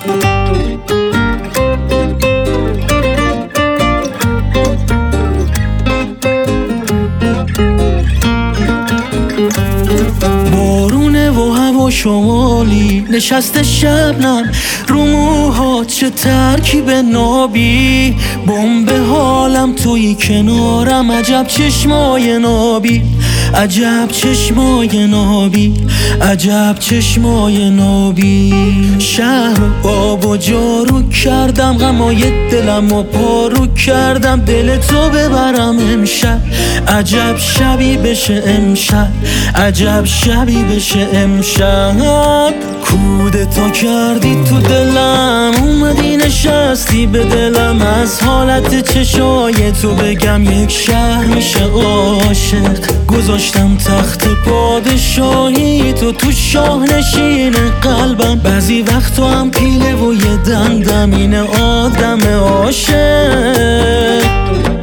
بارونه و هوا شمالی نشسته شبنم رو موهات، چه ترکیب نابی. بمب حالم توی کنارم، عجب چشمای نابی، عجب چشمای نابی، عجب چشمای نابی. شهر و آب و جارو کردم، غمای دلم و پارو کردم، دل تو ببرم امشب. عجب شبی بشه امشب، عجب شبی بشه امشب. کودتا کردی تو دلم، اومدی نشستی به دلم، از حالت چشای تو بگم یک شهر میشه عاشق. گذاشتم تخت پادشاهی تو شاهنشین قلبم، بعضی وقت تو هم پیله و یه دمدمین آدم عاشق.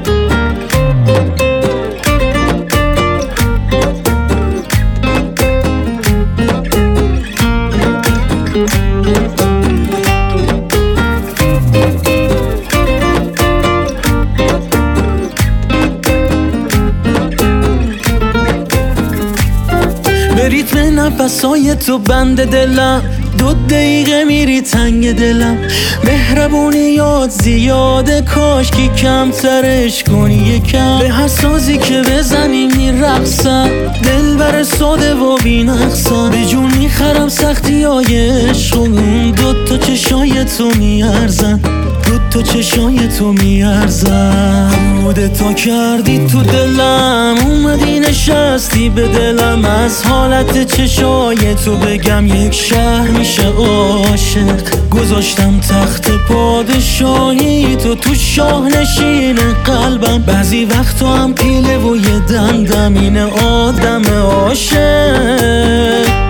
به ریتم نفسای تو بند دلم، 2 دقیقه میری تنگ دلم. مهربونیات زیاده، کاش که کمترش کنی یکم. به حسازی که بزنی میرقصم، دل بر ساده و بینقصم. به جون میخرم سختی های عشق، اون 2 چشای تو میارزن، 2 چشای تو میارزن. کودتا کردی تو دلم، اومدی نشستی به دلم، از حالت چشای تو بگم یک شهر میشه عاشق. گذاشتم تخت پادشاهی تو شاهنشین قلبم، بعضی وقت تو هم پیله و یه دمدمین آدم عاشق.